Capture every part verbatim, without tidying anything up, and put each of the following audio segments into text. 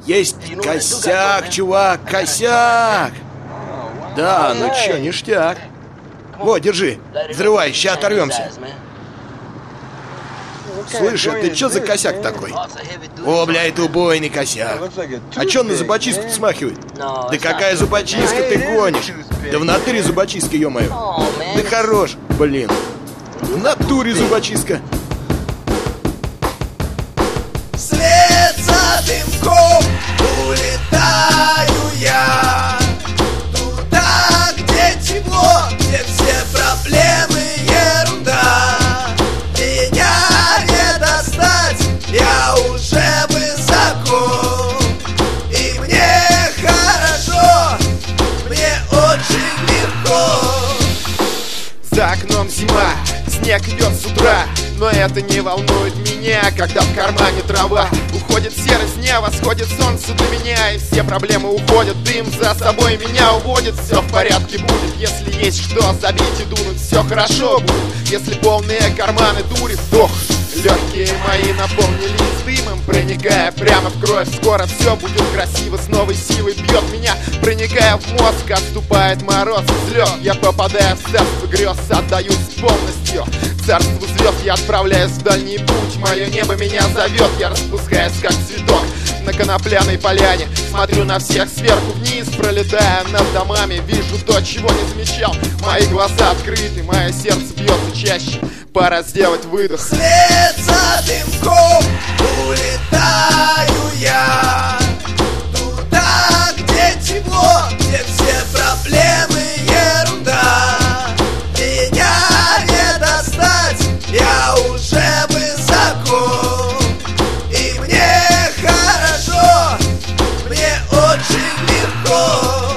Есть косяк, чувак, косяк. Да, ну чё, ништяк. Вот, держи, взрывай, ща оторвемся. Слышь, а ты чё за косяк такой? О, бля, это убойный косяк. А чё он на зубочистку смахивает? Да какая зубочистка, ты гонишь? Да в натуре зубочистка, ё-моё. Да хорош, блин. В натуре зубочистка. Вслед за дымком улетаю я туда, где тепло, где все проблемы ерунда. Меня не достать, я уже высоко, и мне хорошо, мне очень легко. За окном зима, снег идет с утра, но это не волнует меня, когда в кармане трава. Уходит серость дня, восходит солнце для меня, и все проблемы уходят, дым за собой меня уводит. Все в порядке будет, если есть что забить и дунуть, все хорошо будет, если полные карманы дури. Вдох, легкие мои наполнились дымом, проникая прямо в кровь. Скоро все будет красиво, с новой силой бьет меня, проникая в мозг, отступает мороз и взлет. Я попадаю в царство грез, отдаюсь полностью царству звезд. Я отправляюсь в дальний путь, мое небо меня зовет. Я распускаюсь как цветок на конопляной поляне, смотрю на всех сверху вниз, пролетая над домами. Вижу то, чего не замечал, мои глаза открыты, мое сердце бьется чаще. Пора сделать выдох. Вслед за дымком улетаю я туда, где тепло, где все проблемы ерунда. Меня не достать, я уже высоко, и мне хорошо, мне очень легко.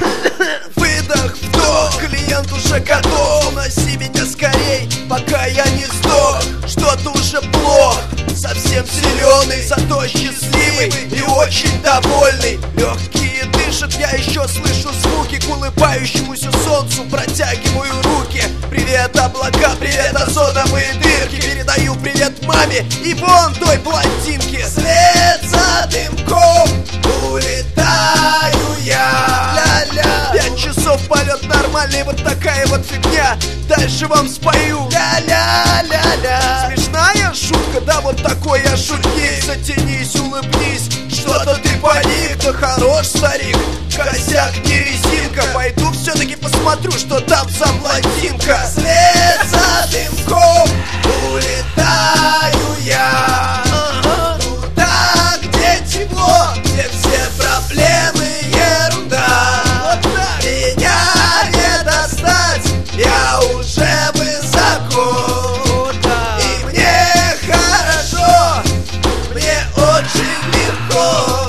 Выдох, вдох, клиент уже готов, уноси меня скорей, пока я не сдох. Что-то уже плохо, совсем зеленый, зато счастливый и очень довольный. Легкие дышат, я еще слышу звуки, к улыбающемуся солнцу протягиваю руки. Привет, облака, привет, озоновые дырки, передаю привет маме и вон той блондинке. Вслед за дымком улетаю я. Ля-ля. Пять часов полет нормальный, вот такая вот фигня. Дальше вам спою. Ля-ля-ля-ля. Смешная шутка, да, вот такой я шутник. Затянись, улыбнись, что-то ты паник. Да хорош, старик, косяк не резинка. Пойду все-таки посмотрю, что там за блондинка. Вслед за дымком улетаю я туда, где тепло, где все проблемы ерунда. Меня не достать, я уже высоко, и мне хорошо, мне очень легко.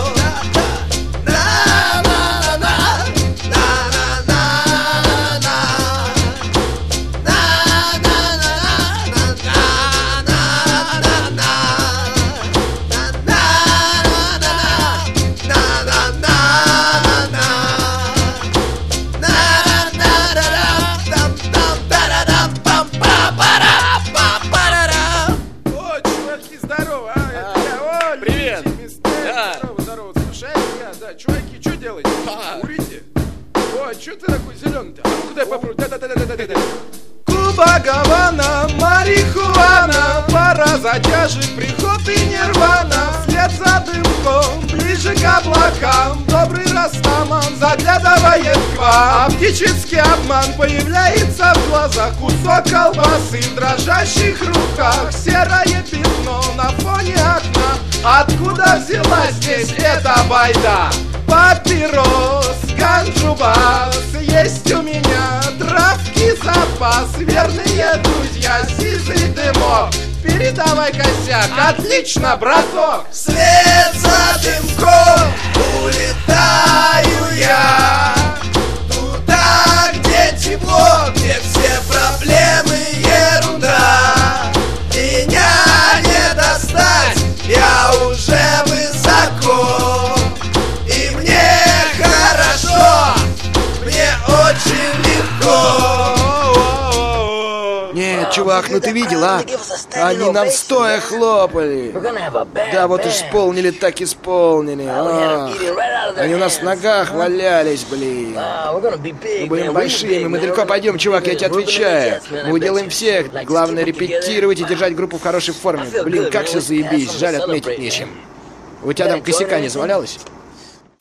Чуваки, что делаете? Курите? О, что ты такой зеленый-то? А ну-ка дай попробуй. Да-да-да-да-да-да. Куба, Гавана, марихуана, пора затяжек, приход и нирвана. Вслед за дымком, ближе к облакам, добрый растаман заглядывает к вам. Оптический обман появляется в глазах, кусок колбасы в дрожащих руках, серое пятно на фоне окна. Откуда взялась здесь эта байда? Папирос, ганджубас, есть у меня травки запас. Верные друзья, сизый дымок, передавай косяк, отлично, браток. Вслед за дымком улетаю я туда, где тепло, где все проблемы ерунда. Меня не достать, я уже высоко, и мне хорошо, мне очень легко. Нет, чувак. чувак, ну ты видел, а? Они нам стоя хлопали. Да, вот исполнили, так исполнили. А, они у нас в ногах валялись, блин. Мы будем большими, мы далеко пойдем, чувак, я тебе отвечаю. Мы уделаем всех. Главное репетировать и держать группу в хорошей форме. Блин, как все заебись, жаль, отметить нечем. У тебя там косяка не завалялось?